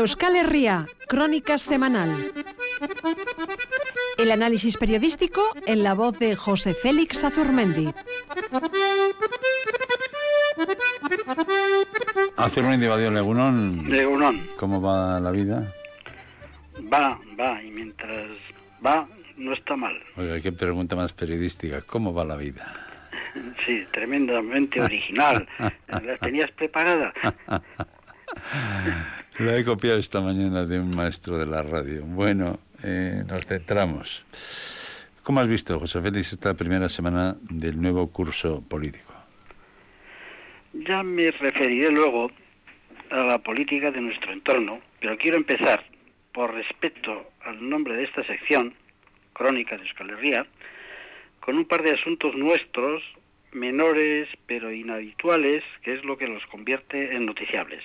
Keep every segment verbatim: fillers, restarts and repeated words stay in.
Euskal Herria, crónica semanal. El análisis periodístico en la voz de José Félix Azurmendi. Azurmendi, Badio Legunón. Legunón. ¿Cómo va la vida? Va, va, y mientras va, no está mal. Oiga, qué pregunta más periodística. ¿Cómo va la vida? Sí, tremendamente original. ¿Las tenías preparadas? Lo he copiado esta mañana de un maestro de la radio. Bueno, eh, nos centramos. ¿Cómo has visto, José Félix, esta primera semana del nuevo curso político? Ya me referiré luego a la política de nuestro entorno, pero quiero empezar, por respeto al nombre de esta sección, Crónica de Euskal Herria, con un par de asuntos nuestros, menores pero inhabituales, que es lo que los convierte en noticiables.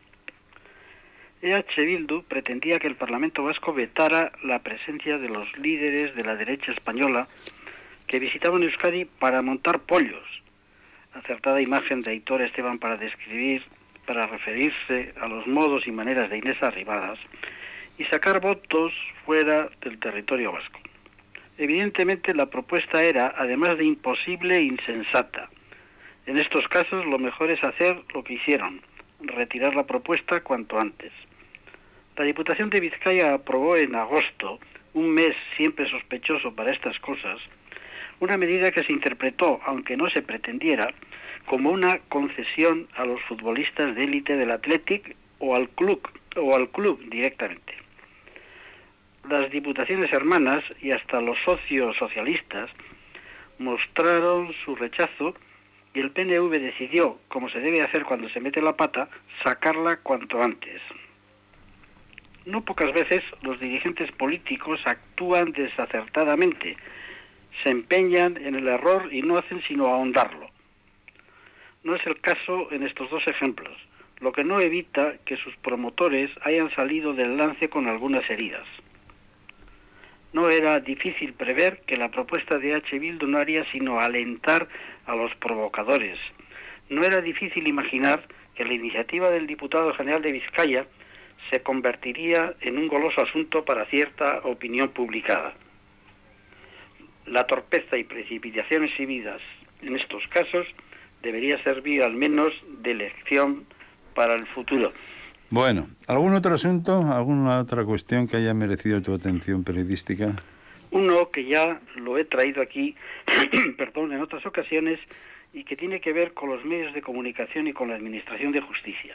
E H Bildu pretendía que el Parlamento Vasco vetara la presencia de los líderes de la derecha española que visitaban Euskadi para montar pollos. Acertada imagen de Aitor Esteban para describir, para referirse a los modos y maneras de Inés Arrimadas y sacar votos fuera del territorio vasco. Evidentemente la propuesta era, además de imposible, insensata. En estos casos lo mejor es hacer lo que hicieron, retirar la propuesta cuanto antes. La Diputación de Vizcaya aprobó en agosto, un mes siempre sospechoso para estas cosas, una medida que se interpretó, aunque no se pretendiera, como una concesión a los futbolistas de élite del Athletic o al club, o al club directamente. Las diputaciones hermanas y hasta los socios socialistas mostraron su rechazo y el P N V decidió, como se debe hacer cuando se mete la pata, sacarla cuanto antes. No pocas veces los dirigentes políticos actúan desacertadamente, se empeñan en el error y no hacen sino ahondarlo. No es el caso en estos dos ejemplos, lo que no evita que sus promotores hayan salido del lance con algunas heridas. No era difícil prever que la propuesta de H. Bildu no haría sino alentar a los provocadores. No era difícil imaginar que la iniciativa del diputado general de Vizcaya se convertiría en un goloso asunto para cierta opinión publicada. La torpeza y precipitación exhibidas en estos casos debería servir al menos de lección para el futuro. Bueno, ¿algún otro asunto, alguna otra cuestión que haya merecido tu atención periodística? Uno que ya lo he traído aquí, perdón, en otras ocasiones, y que tiene que ver con los medios de comunicación y con la administración de justicia.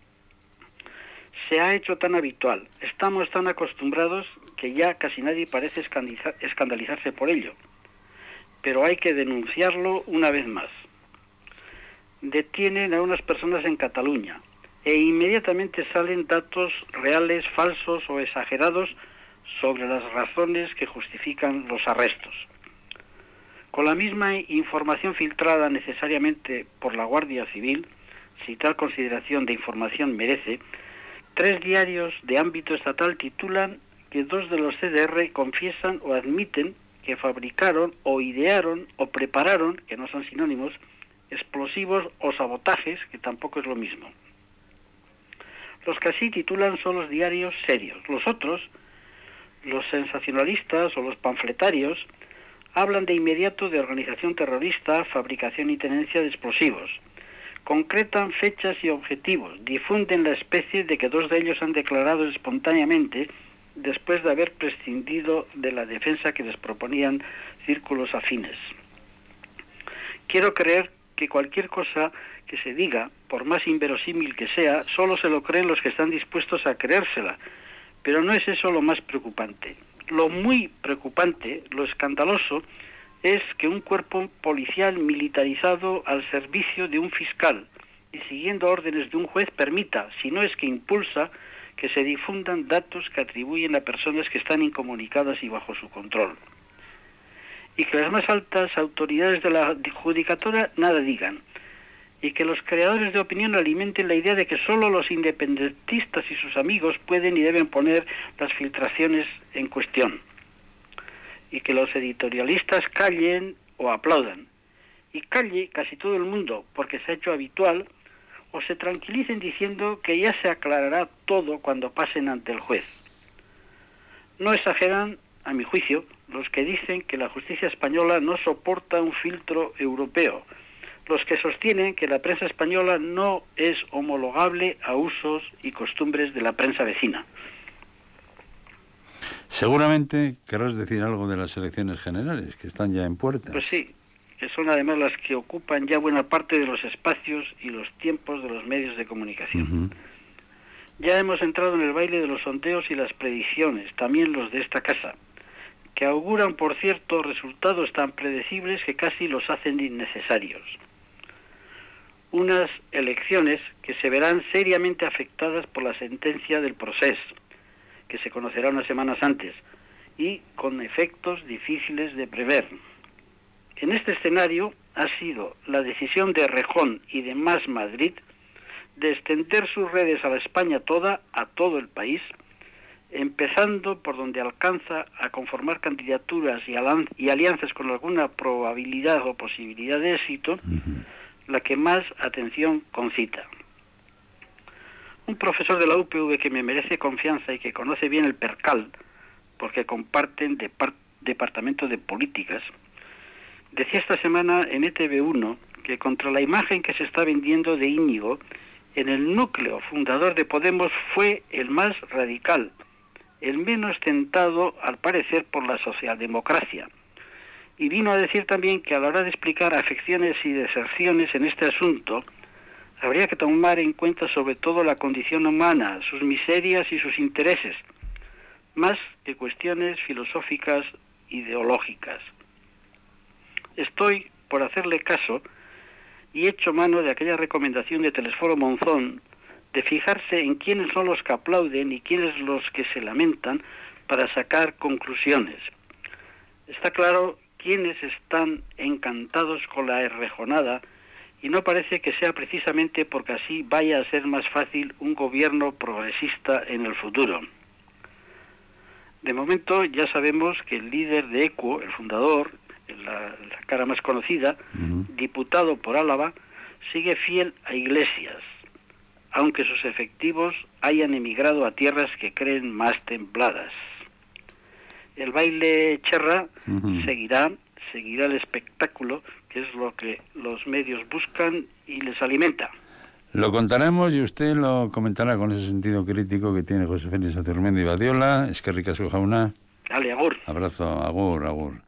Se ha hecho tan habitual, estamos tan acostumbrados que ya casi nadie parece escandalizarse por ello, pero hay que denunciarlo una vez más. Detienen a unas personas en Cataluña e inmediatamente salen datos reales, falsos o exagerados sobre las razones que justifican los arrestos. Con la misma información filtrada necesariamente por la Guardia Civil, si tal consideración de información merece, tres diarios de ámbito estatal titulan que dos de los C D R confiesan o admiten que fabricaron o idearon o prepararon, que no son sinónimos, explosivos o sabotajes, que tampoco es lo mismo. Los que así titulan son los diarios serios. Los otros, los sensacionalistas o los panfletarios, hablan de inmediato de organización terrorista, fabricación y tenencia de explosivos. Concretan fechas y objetivos, difunden la especie de que dos de ellos han declarado espontáneamente después de haber prescindido de la defensa que les proponían círculos afines. Quiero creer que cualquier cosa que se diga, por más inverosímil que sea, solo se lo creen los que están dispuestos a creérsela, pero no es eso lo más preocupante. Lo muy preocupante, lo escandaloso, es que un cuerpo policial militarizado al servicio de un fiscal y siguiendo órdenes de un juez permita, si no es que impulsa, que se difundan datos que atribuyen a personas que están incomunicadas y bajo su control. Y que las más altas autoridades de la judicatura nada digan. Y que los creadores de opinión alimenten la idea de que solo los independentistas y sus amigos pueden y deben poner las filtraciones en cuestión. Y que los editorialistas callen o aplaudan. Y calle casi todo el mundo, porque se ha hecho habitual, o se tranquilicen diciendo que ya se aclarará todo cuando pasen ante el juez. No exageran, a mi juicio, los que dicen que la justicia española no soporta un filtro europeo, los que sostienen que la prensa española no es homologable a usos y costumbres de la prensa vecina. Seguramente querrás decir algo de las elecciones generales, que están ya en puertas. Pues sí, que son además las que ocupan ya buena parte de los espacios y los tiempos de los medios de comunicación. Uh-huh. Ya hemos entrado en el baile de los sondeos y las predicciones, también los de esta casa, que auguran, por cierto, resultados tan predecibles que casi los hacen innecesarios. Unas elecciones que se verán seriamente afectadas por la sentencia del procés, que se conocerá unas semanas antes, y con efectos difíciles de prever. En este escenario ha sido la decisión de Errejón y de Más Madrid de extender sus redes a la España toda, a todo el país, empezando por donde alcanza a conformar candidaturas y, alan- y alianzas con alguna probabilidad o posibilidad de éxito, uh-huh. la que más atención concita. Un profesor de la U P V que me merece confianza y que conoce bien el percal, porque comparten depart- departamento de políticas, decía esta semana en E T V uno que contra la imagen que se está vendiendo de Íñigo, en el núcleo fundador de Podemos fue el más radical, el menos tentado al parecer por la socialdemocracia. Y vino a decir también que a la hora de explicar afecciones y deserciones en este asunto, habría que tomar en cuenta sobre todo la condición humana, sus miserias y sus intereses, más que cuestiones filosóficas ideológicas. Estoy por hacerle caso y echo mano de aquella recomendación de Telesforo Monzón de fijarse en quiénes son los que aplauden y quiénes los que se lamentan para sacar conclusiones. Está claro quiénes están encantados con la errejonada y no parece que sea precisamente porque así vaya a ser más fácil un gobierno progresista en el futuro. De momento ya sabemos que el líder de ECUO, el fundador, la, la cara más conocida, uh-huh. diputado por Álava, sigue fiel a Iglesias, aunque sus efectivos hayan emigrado a tierras que creen más templadas. El baile cherra uh-huh. seguirá, seguirá el espectáculo, que es lo que los medios buscan y les alimenta. Lo contaremos y usted lo comentará con ese sentido crítico que tiene José Félix Azurmendi Badiola. Eskerrik asko jauna. Dale, agur. Abrazo, agur, agur.